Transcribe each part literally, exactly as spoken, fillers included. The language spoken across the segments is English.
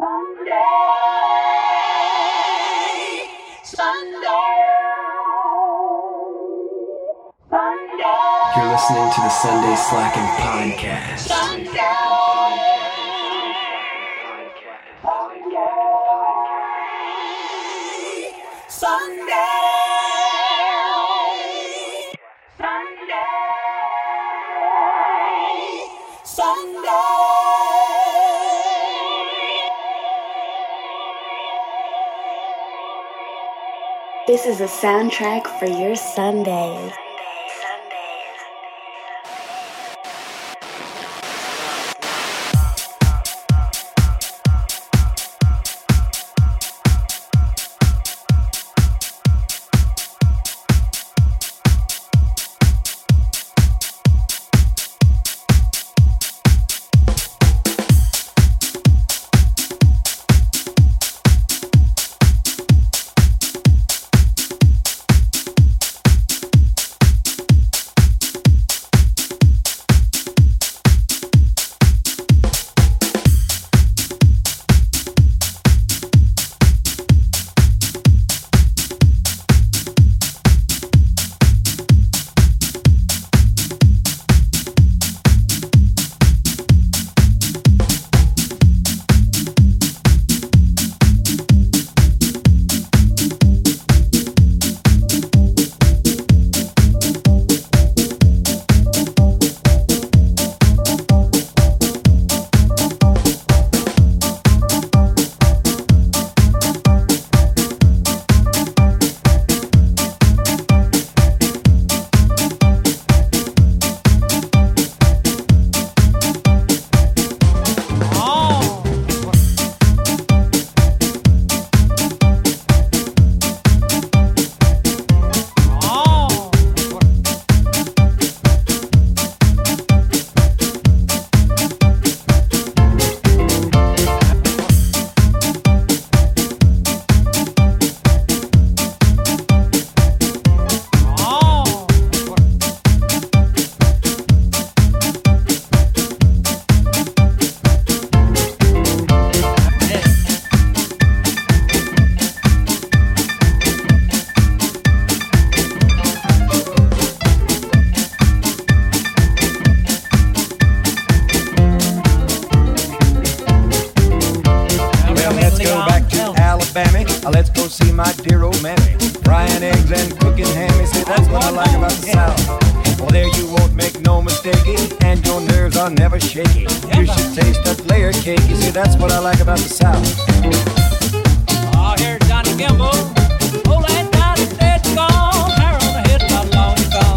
You're listening to the Sunday Slacking Podcast. Sunday. Sunday. Sunday. Sunday. This is a soundtrack for your Sundays. Let's go see my dear old mammy. Frying eggs and cooking hammy. See, that's what I like about the South. Well, there you won't make no mistake, and your nerves are never shaky. You should taste that layer cake. You see, that's what I like about the South. Oh, here's Johnny Gimble. Oh, that Johnny's dead and gone. Hair on the head, not long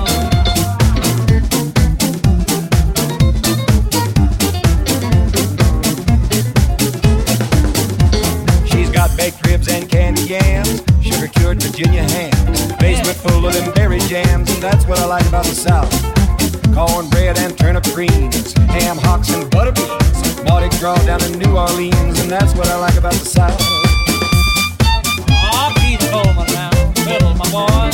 gone. She's got baked ribs and candy yams, sugar-cured Virginia hams, basement full of them berry jams, and that's what I like about the South. Cornbread and turnip greens, ham hocks and butter beans, Mardi Gras down in New Orleans, and that's what I like about the South. Oh, Keith Coleman now, fiddle, my boy.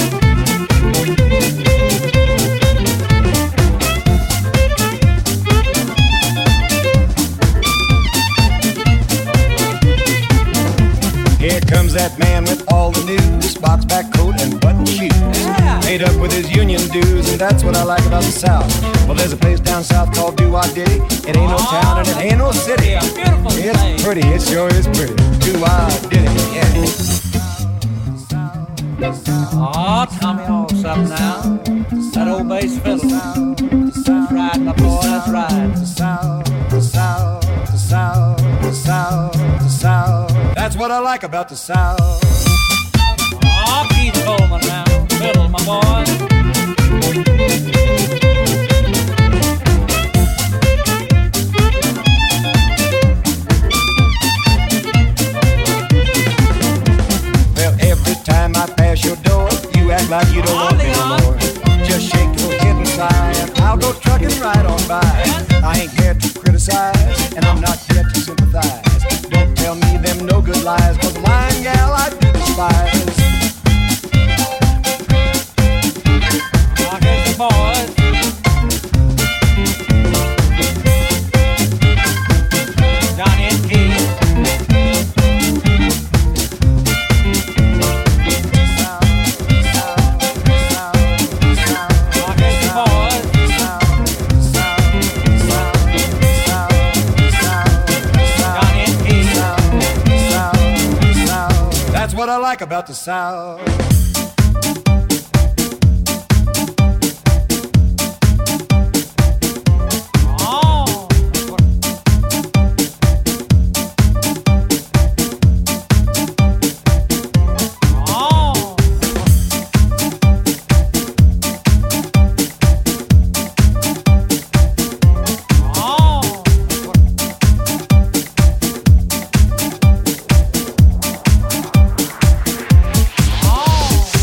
Here comes that man with all the news, box back coat and button shoes, yeah. Made up with his union dues, and that's what I like about the South. Well, there's a place down south called Do-Wah-Diddy. It ain't no oh, town and it ain't no city. Yeah, beautiful it's place. Pretty, it sure is pretty. Do-Wah-Diddy, yeah. Oh, Tommy Allsop now, that old bass fiddle. That's right, my boy, that's right. The South, the South, the South, the South, the South. That's what I like about the South. Oh, Keith Coleman now, fiddle, my boy. Well, every time I pass your door, you act like you don't want me no more. Just shake your head and sigh, and I'll go trucking right on by. I ain't here to criticize, and I'm not here to sympathize. Don't tell me them no good lies, 'cause lying gal I do despise. Oh, here's the boys. Johnny and Keith. like about the South. Oh!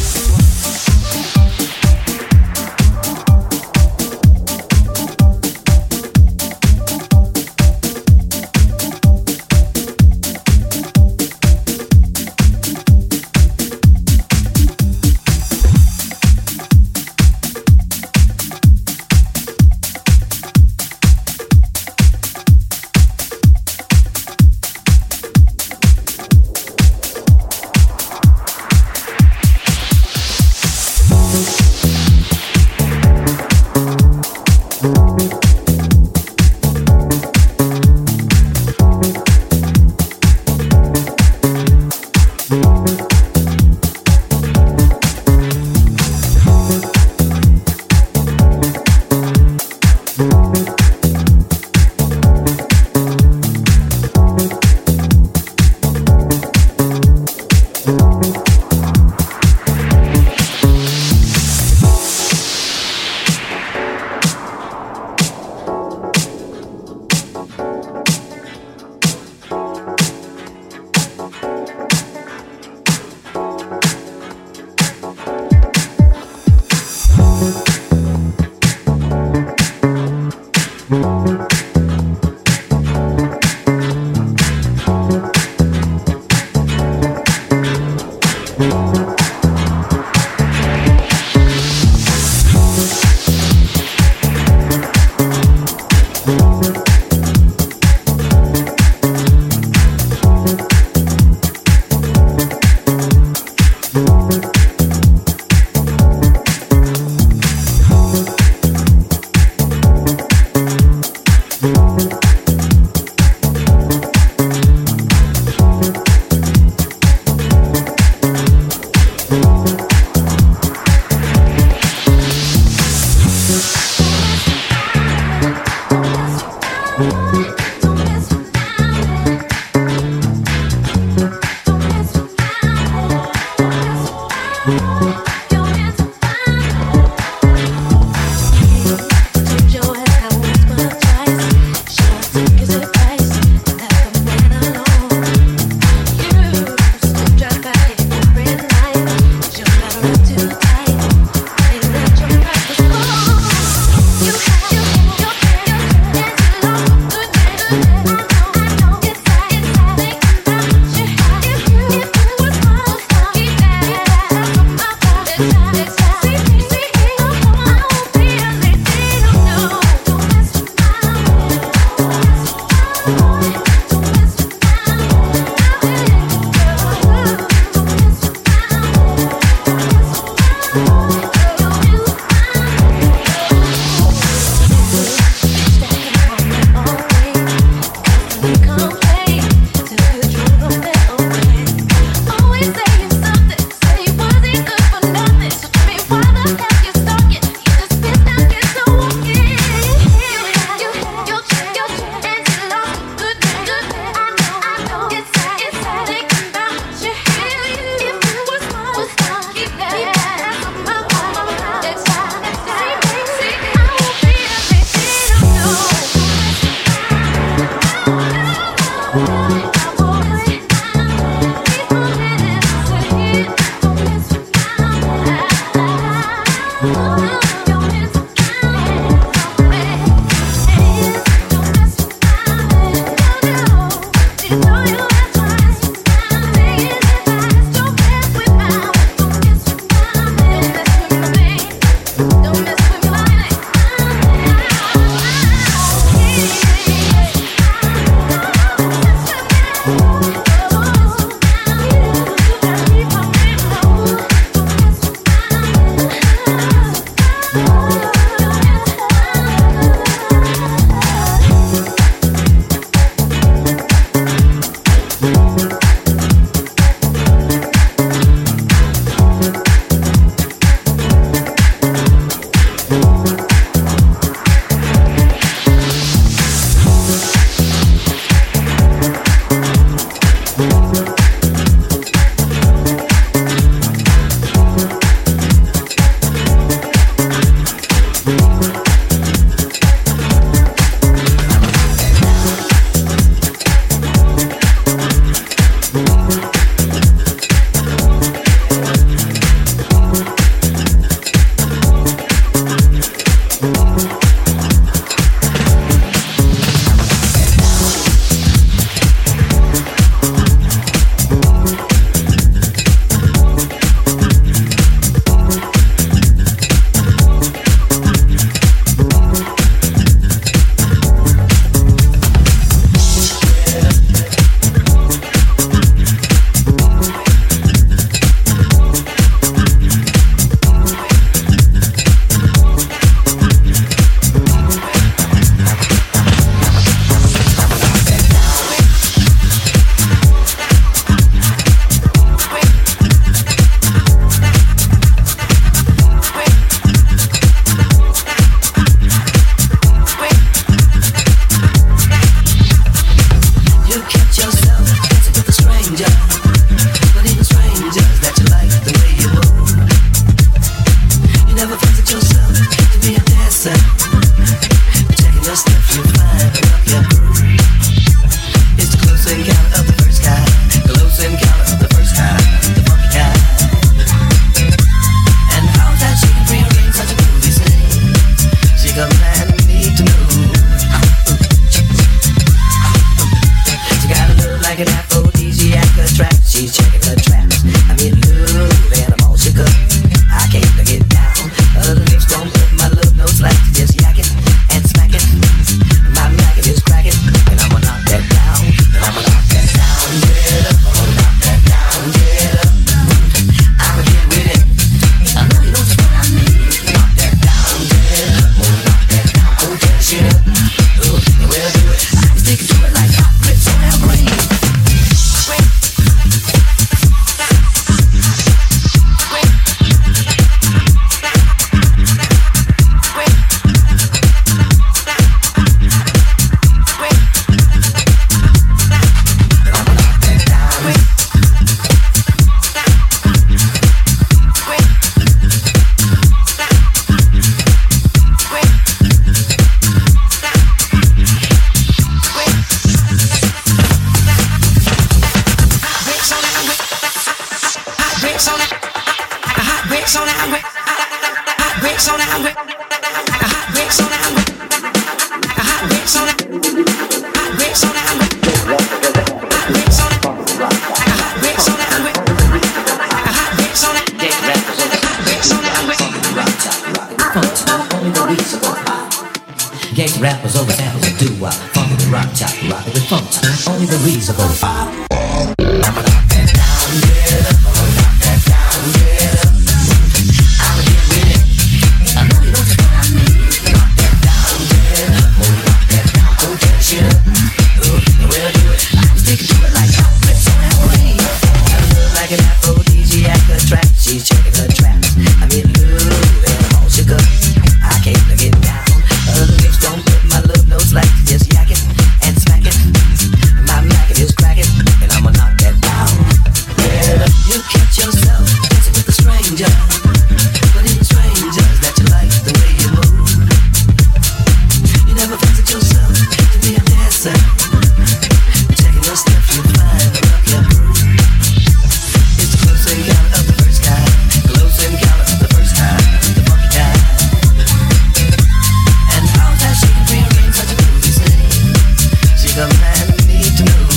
like an aphrodisiac attract. She's checking her traps. I'm in love and I'm all shook up. I came to get down. Her lips don't put my love no slack. Just yakking and smacking. My racket is cracking, and I'ma knock that down. And I'ma knock that down. Get up, I'ma knock that down. Get up. I'ma get with it. I know you know just what I need. Knock that down. Get up, I'ma knock that down. Go get shit up. Ooh, and we'll do it. I can stick to it like hot grits on that brain. Gangsta rappers over samples and doo-wop. Funk with the rock top, rock with funk top. Only the Weezer go far. I'ma knock that down, get up. I'ma knock that down, get up. I'ma get with it. I know you know just what I need. Knock that down, get up. I'ma knock that down, go get shit up. Ooh, and we'll do it. I can stick to it like hot grits on that brain. I look like an aphrodisiac attract. She's checking her traps. I'm in love and I'm all shook up. I came to get down. Other lips don't put my love no slack. Just yakking and smacking. My racket is cracking, and I'ma knock that down. Get up, you catch yourself dancing with a stranger, but it's strangers that you like the way you move. You never fancied yourself to be a dancer. Checking your steps, you find a lucky groove. It's a close encounter of the first kind. Close encounter of the first kind. The funky kind. The man need to know.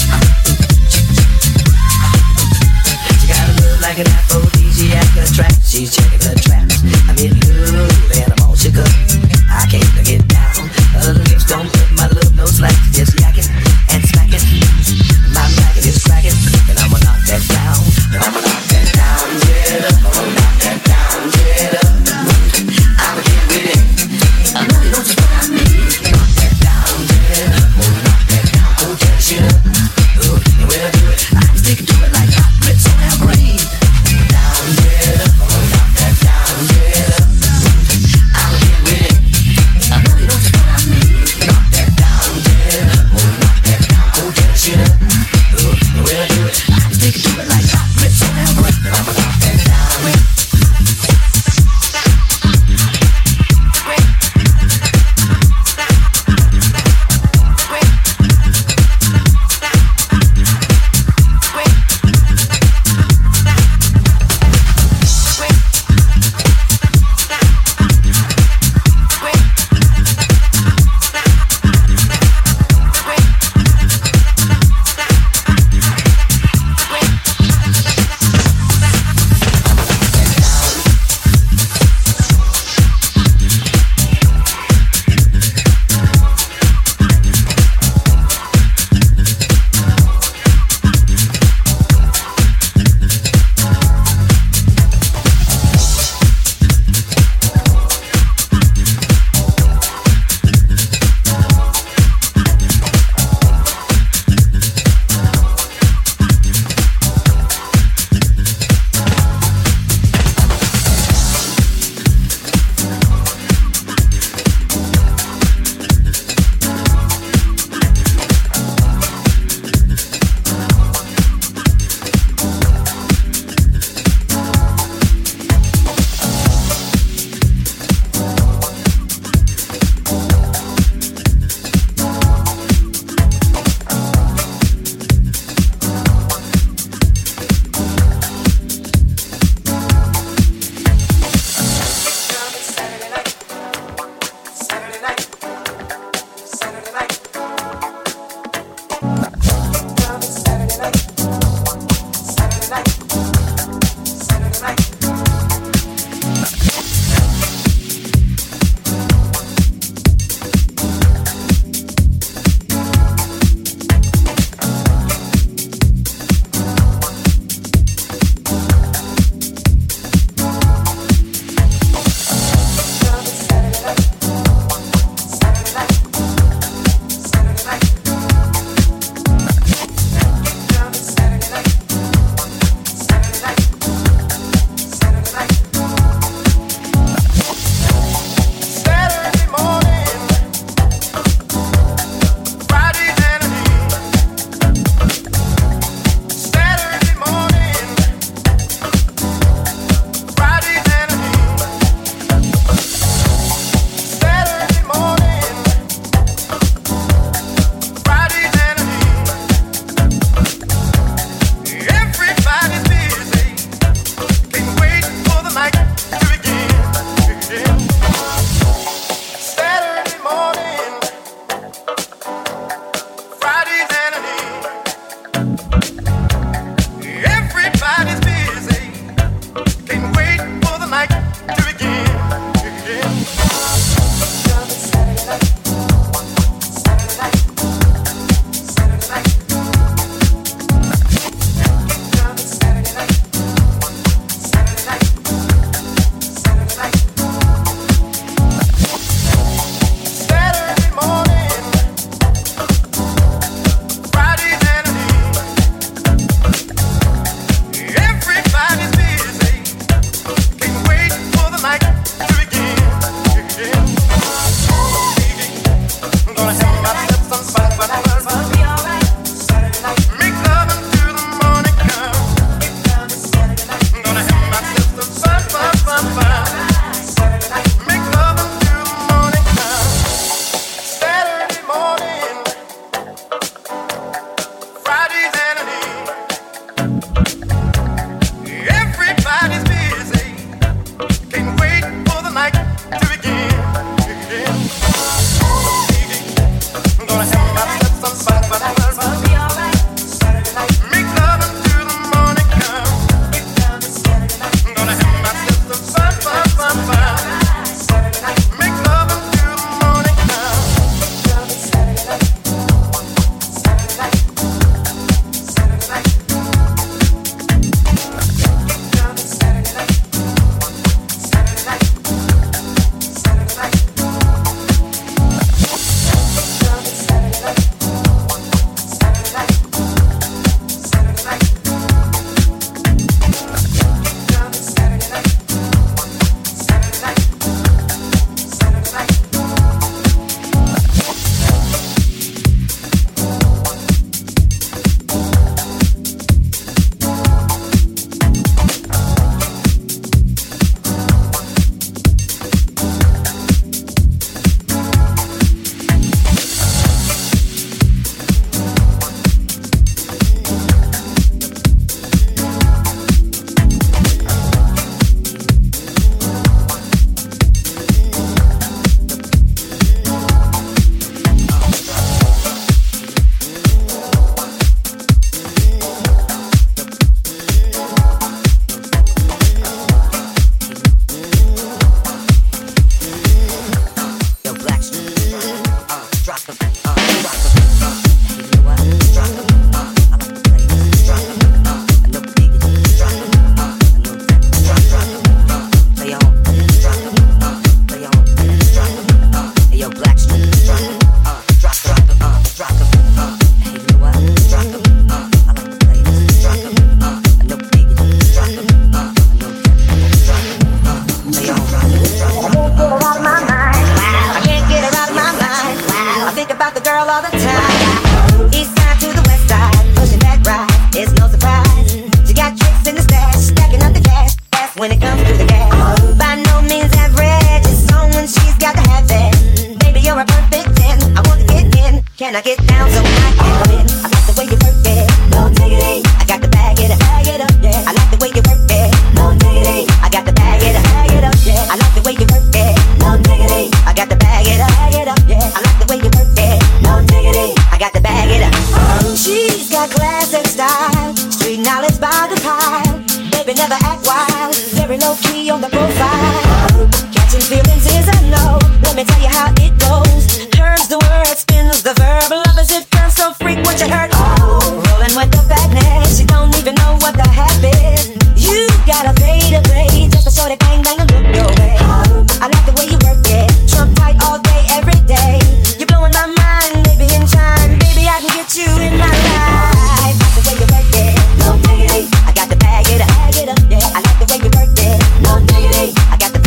She got a look like an aphrodisiac attract. She's checking her traps. I'm in love and I'm all shook up. I came to get down. Her lips don't put my love no slack. Just yakking and smacking. My racket is cracking, and I'ma knock that down. And I'ma knock that down. Get up. I'ma knock that down. Get up. I'ma get with it. I know you know just what I need. Knock that down. Get up. Shit up, ooh, and we'll do it. I can stick to it like hot grits on that brain. Down, get up, I'ma knock that down, get up. I'ma get with it. I know you know just what I need. Knock that down, get up, I'ma knock that down, go get shit up, ooh, and we'll do it. I can stick to it like hot grits on that brain. I'ma knock that down. Everybody's busy, can't wait for the night to begin. I got the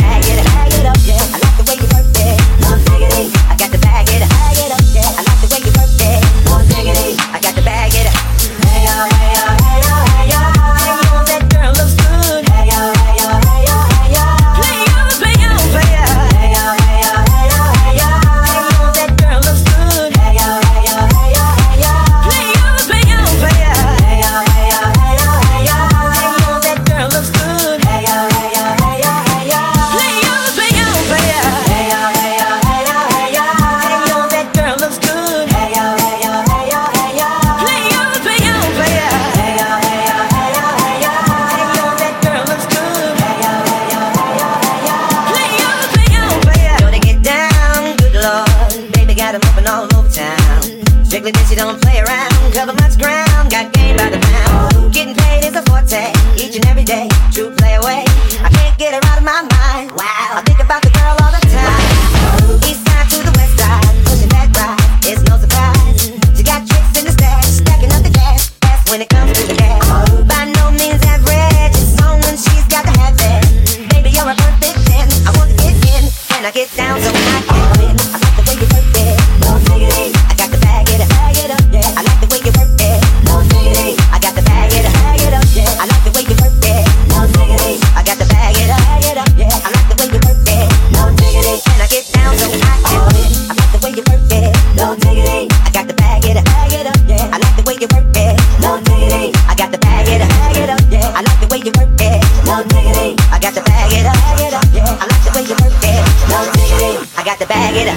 comes to the gas. By no means average, it's on when she's got to have it. Baby, you're a perfect ten. I want to get in, can I get down so I can win? I like the way you work it, no diggity. I got to bag it, bag it up, yeah. I like the way you work it, no diggity. I got to bag it, bag it up, yeah. I like the way you work it, no diggity. I got to bag it, bag it up, yeah. I like the way you work it, no diggity. Can I get down so I can win? I like the way you work it, no diggity. I got to bag it, bag it up, yeah. I like the way you work it, no diggity. I got to bag it, bag it up, yeah. I like the way you work it, no diggity. I got to bag it, bag it up, yeah. I like the way you work it, no diggity. I got to bag it up.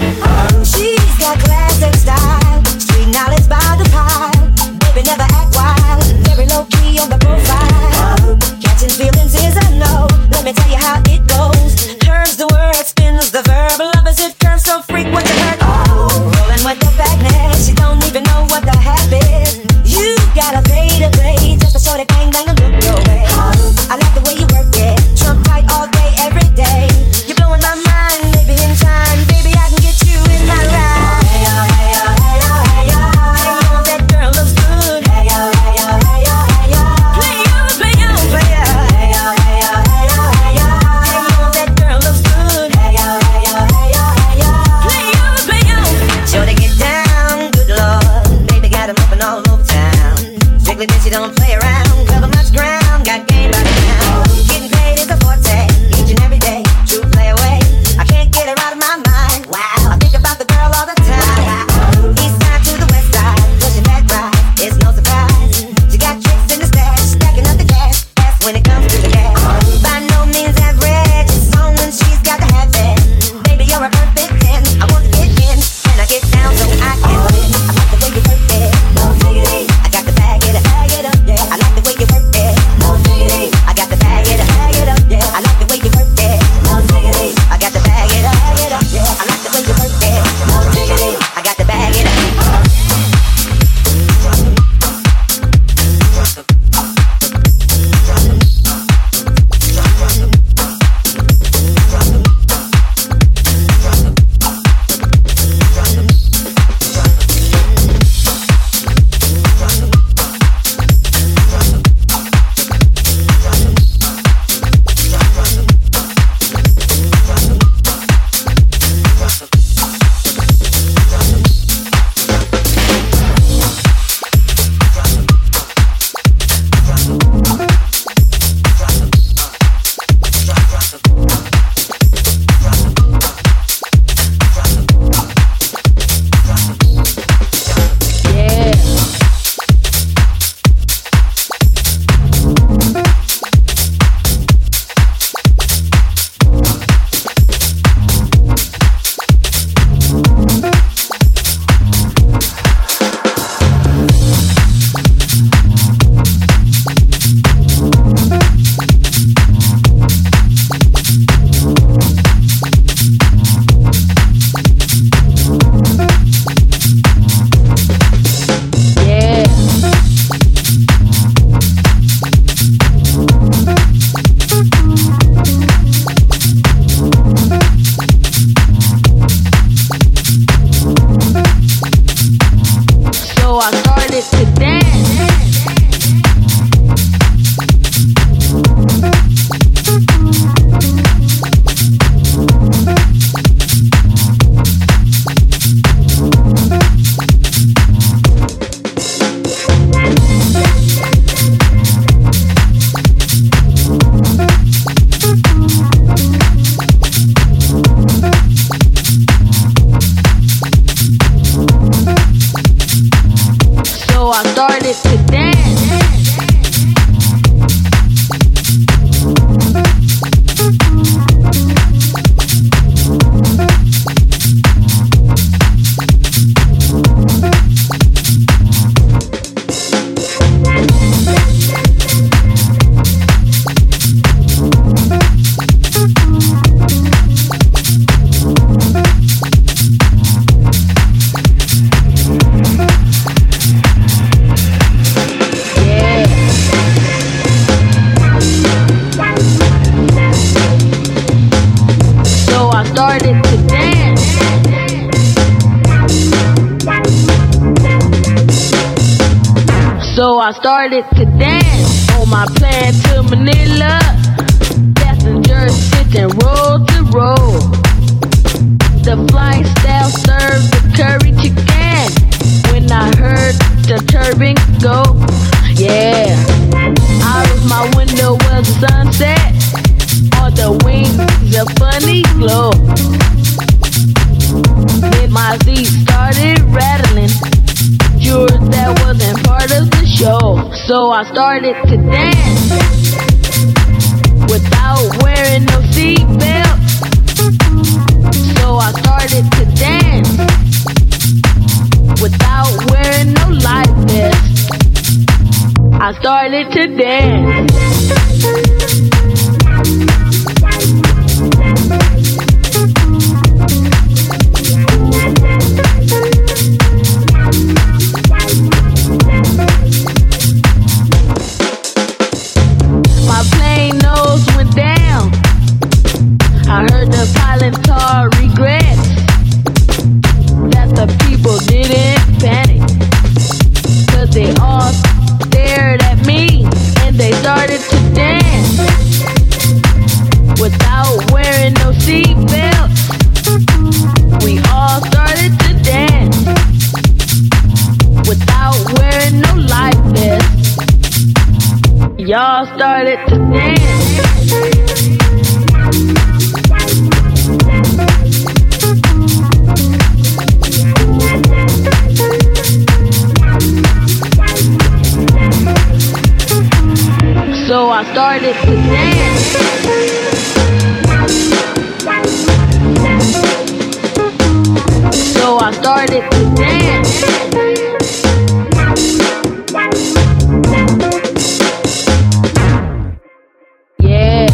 She's got class and style, street knowledge by the pile. Baby, never act wild, very low key on the profile. Catching feelings is a no. Let me tell you how it goes. Curves the word, spins the verb. Love is it curves so frequent to hurt. Oh, rolling with the fatness, you don't even know what the half is. You gotta pay to play just to show the gang bang and look your way. I like the way you work it, trump tight all day, every day. You're blowing my mind, maybe in time, baby I can get you in my ride. Hey yo, hey yo, hey yo, hey yo. Hey yo, that girl looks good. Hey yo, hey yo, hey yo, hey yo. Play yo, play yo, play yo. Hey yo, hey yo, hey yo, hey yo. Hey yo, that girl looks good. Hey yo, hey yo, hey yo, hey yo. Play yo, play yo. Sure to get down, good lord. Baby got 'em up and all over town. Strictly bitch, you don't play around. Cover much ground, got game by the pound. Getting paid is a forte, each and every day. True play away, I can't get her out of my mind. Wow, I think about the girl all the time. East side to the west side, pushing that ride, it's no surprise. She got tricks in the stash, stacking up the cash, fast when it comes to the gas. By no means average, it's on when she's got to have it. Baby, you're a perfect ten. I want to get in, and I get down so I can win. I like the way you work it, no diggity. I got to bag it, bag it up, yeah. I like started to dance on my plan to Manila. Passengers sitting row to row. The flight staff served the curry chicken when I heard the turbine go. Yeah, out of my window was the sunset on the wings of funny glow. Then my seat started rattling. Sure, that wasn't part of the show. So I started to dance without wearing no seatbelt. So I started to dance without wearing no life vest. I started to dance. My plane nose went down. I heard the pilot car regrets that the people didn't panic, 'cause they all stared at me and they started to dance without wearing no seatbelts. We all started to dance without wearing no life vests. Y'all started to dance. So I started to dance. So I started to dance. Yeah.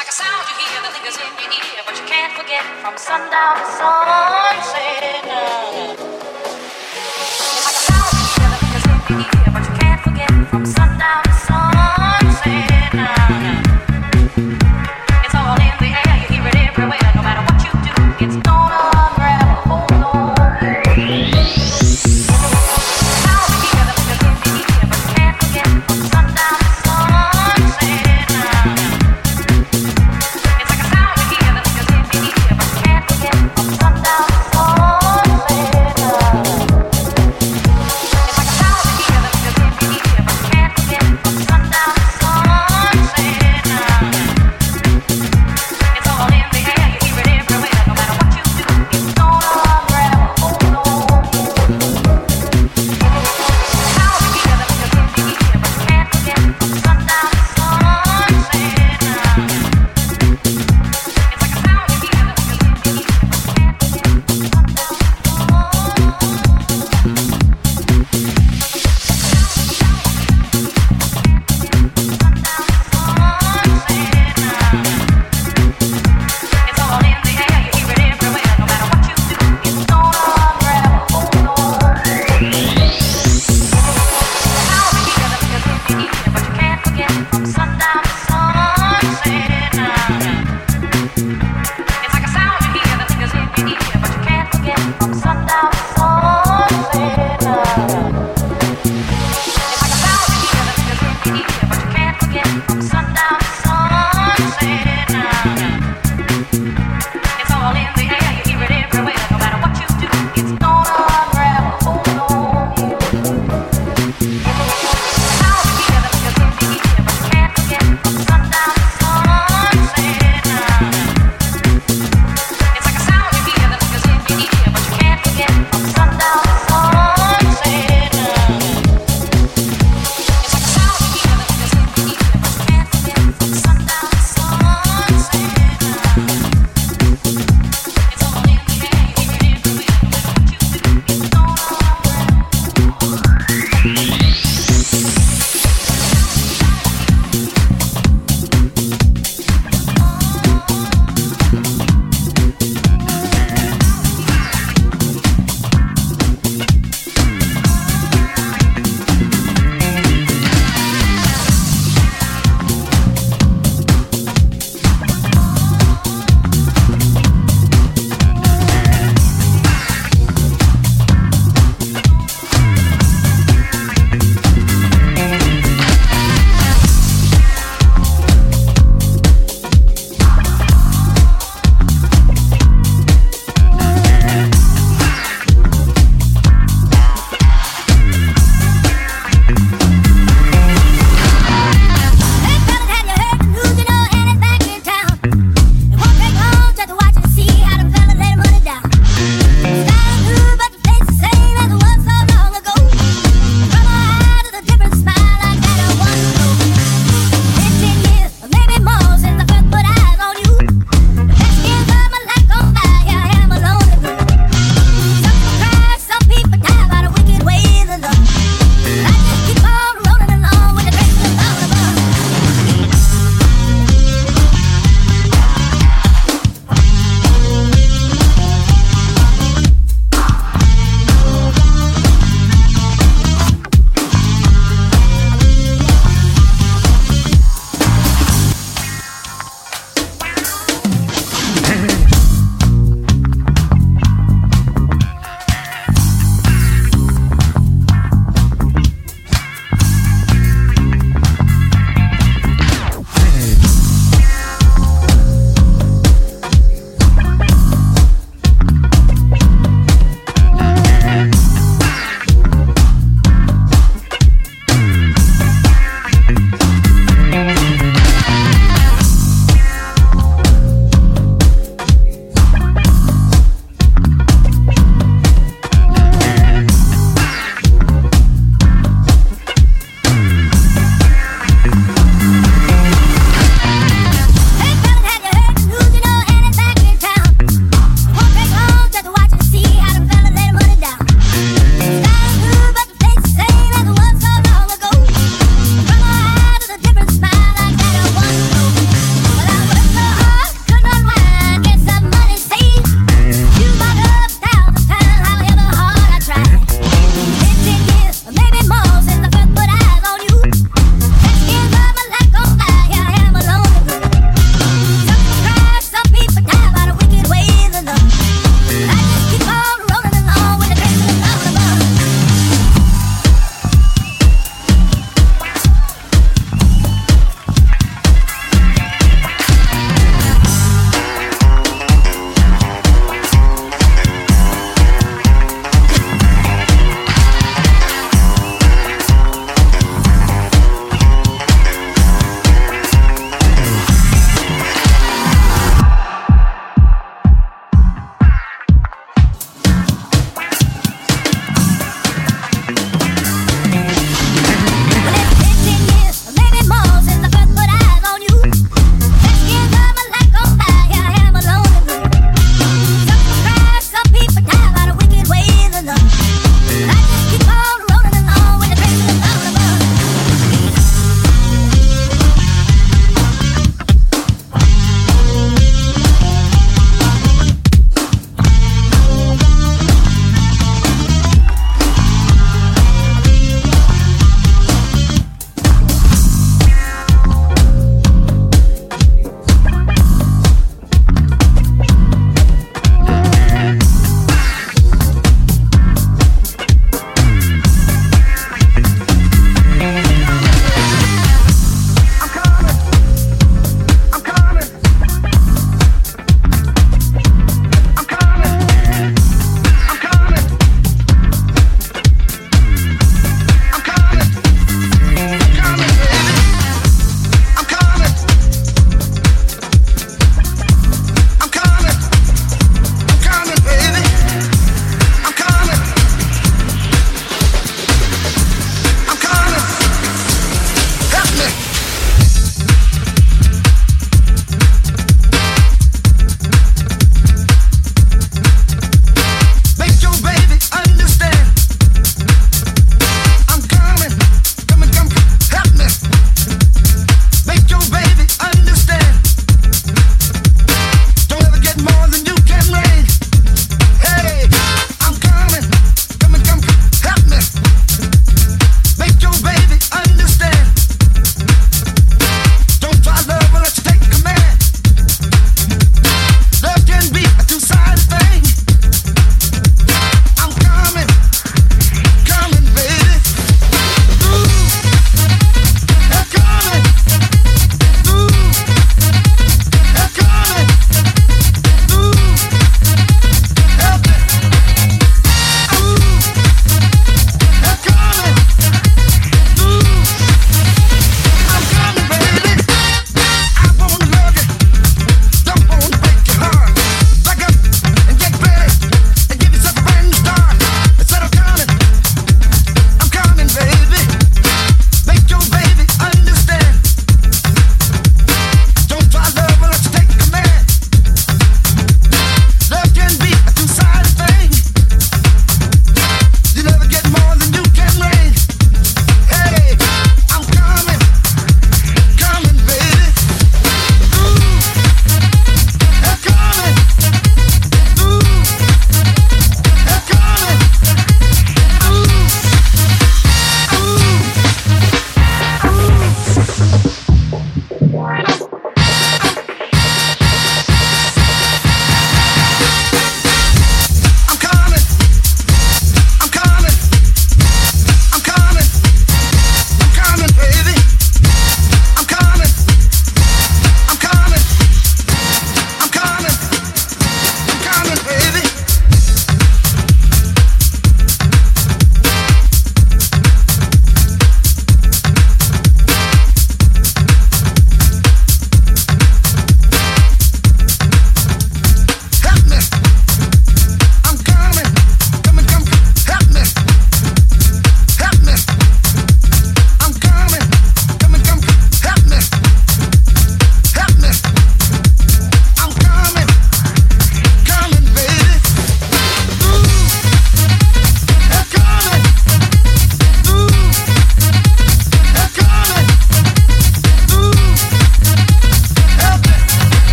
like a sound you hear that lingers in your ear, but you can't forget from sundown to sunset. It's like a sound you hear that lingers in your ear, but you can't forget from sundown to sunset. It's all in the air, you hear it everywhere. No matter what you do, it's gonna unravel. Hold on. Sound you hear that lingers in your ear, but you can't forget from sundown to sunset. It's like a sound you hear that lingers in your ear, but you can't forget from sundown to sunset. It's like a sound you hear that lingers in your ear, but you can't forget from sundown to sunset.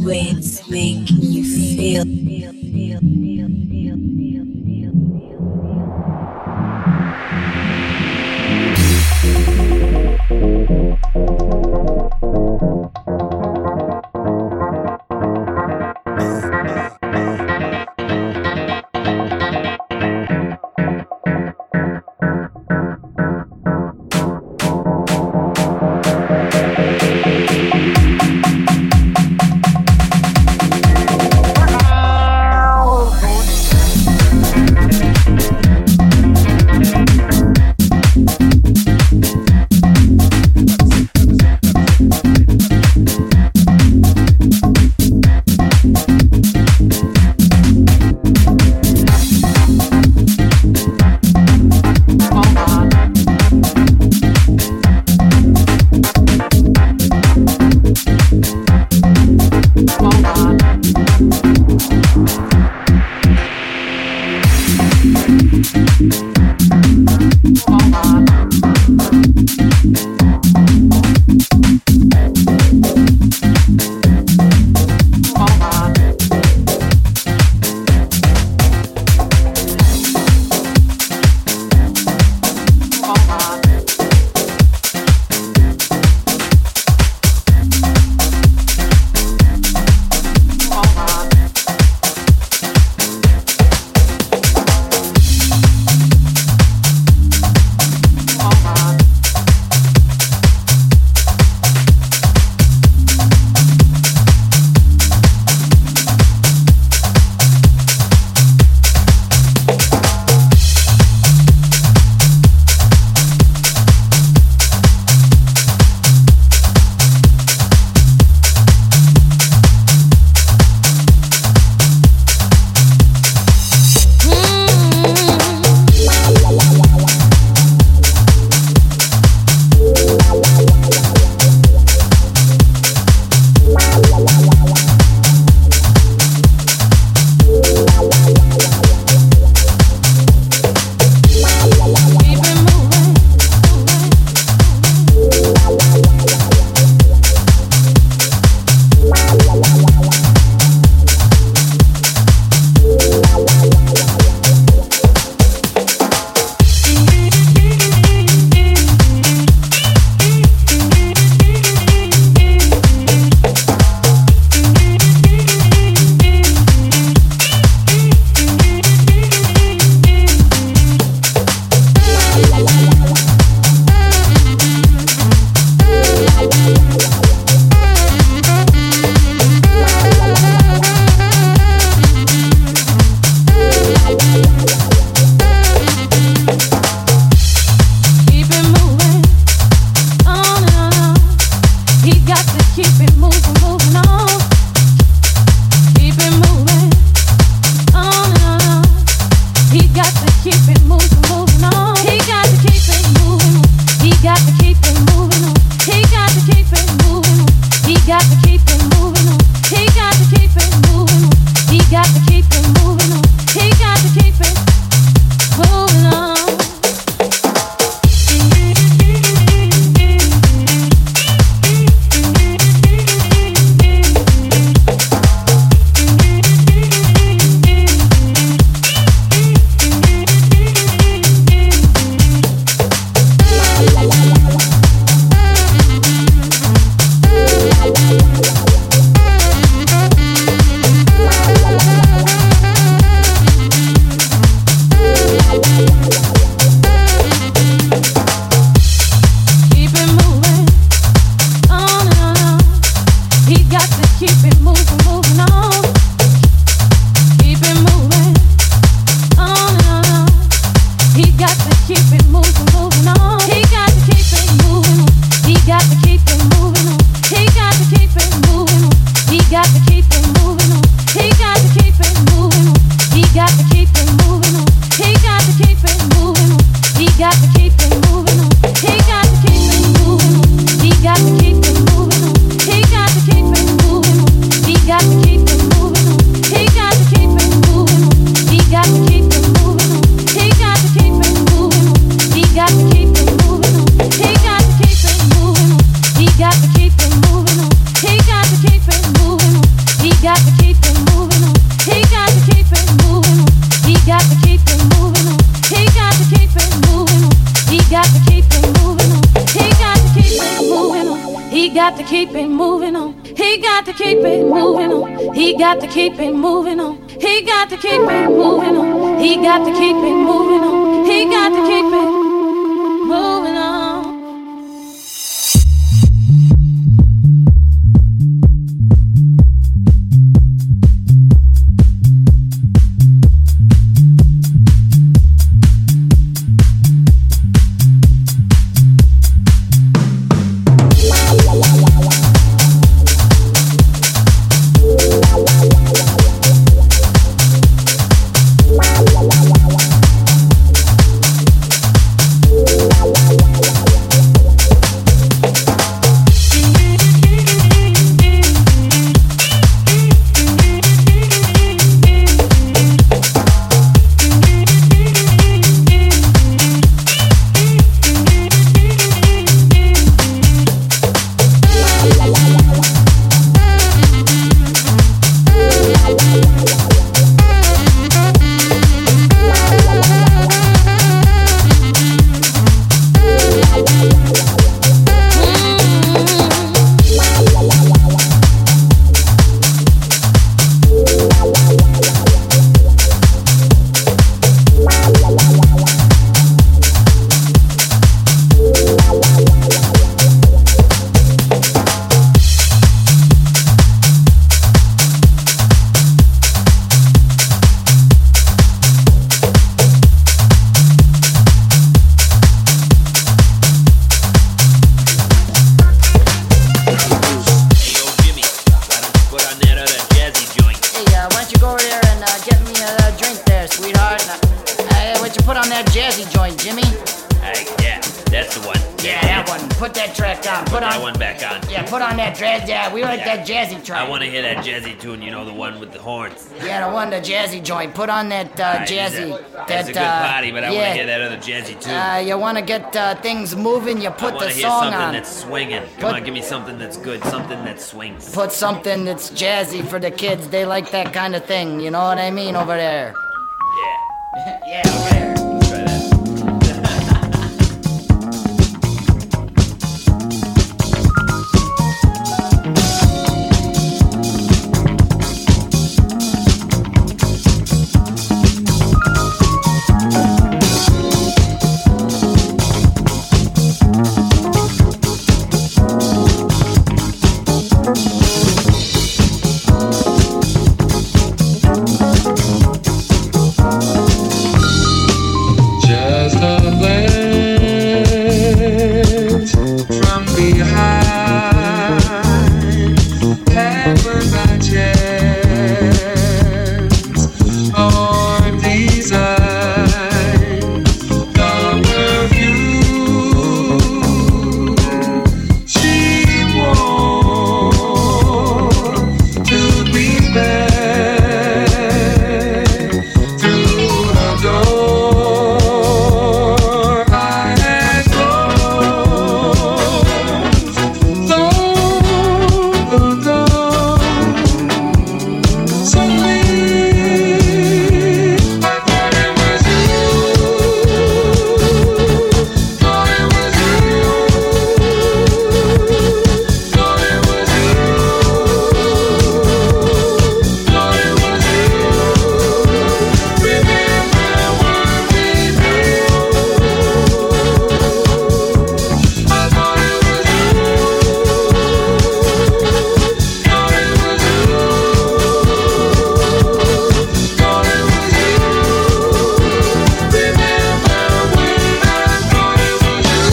way it's making you feel. got to keep it moving on. He got to keep it moving on. He got to keep it moving on. He got to keep it moving on. He got to keep it moving on. He got to keep it moving on. I want to hear that jazzy tune, you know, the one with the horns. Yeah, the one, the jazzy joint. Put on that uh, Right, jazzy. That's that, a good uh, party, but I yeah. want to hear that other jazzy tune. Uh, you want to get uh, things moving, you I put want the to hear song something on. that's swinging. Come Put- on, give me something that's good, something that swings. Put something that's jazzy for the kids. They like that kind of thing. You know what I mean over there? Yeah. Yeah, over there. Let's try that. Just a glance from behind, heaven by chance or design, the perfume she wore to be there through the door. I had closed long ago. Suddenly, I thought it was you. Thought it was you. Thought it was you. Thought it was you. Remember what we did. I thought it was you. Thought it was you. Thought it was you. Remember when I thought it was you.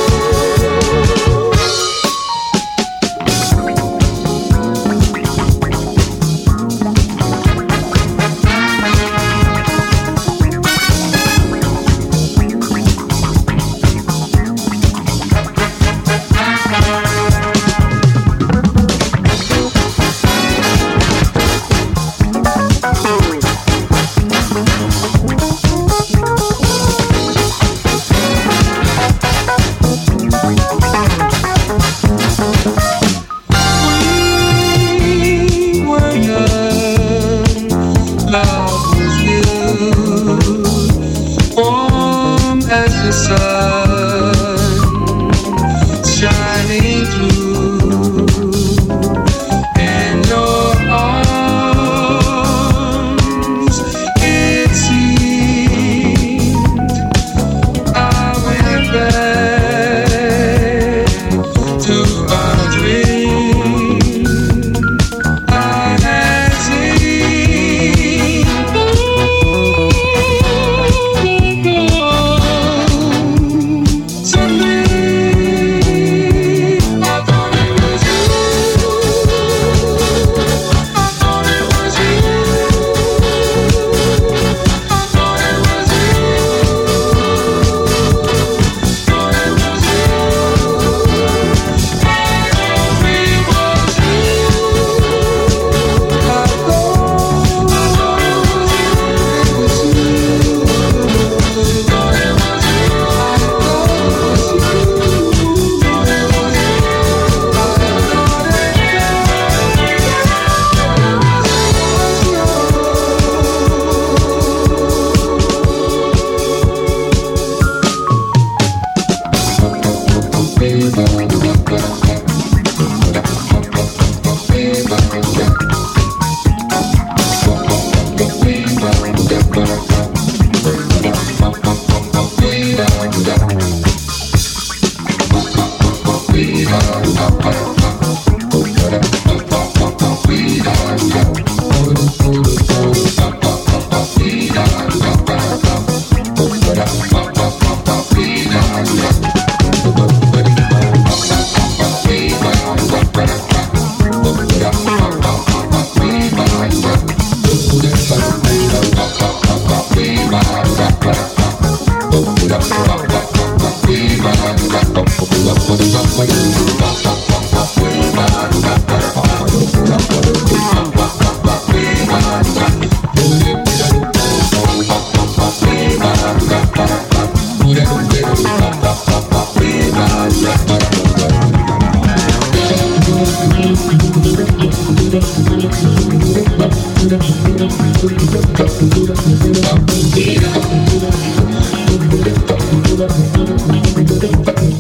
We were young, love was new, warm as the sun, shining through.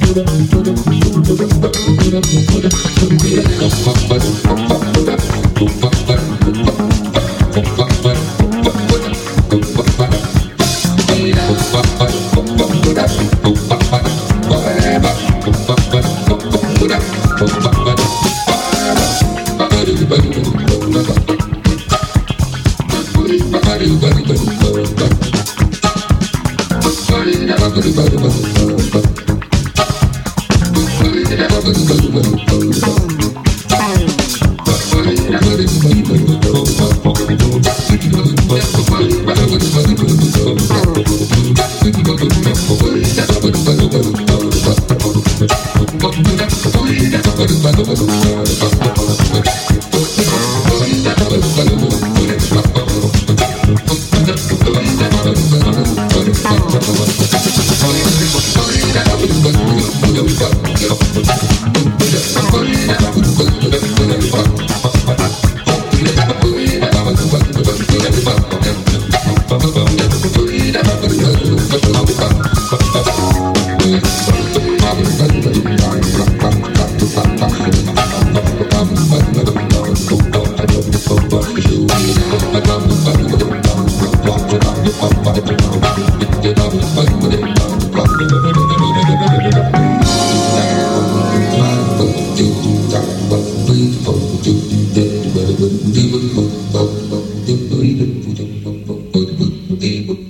People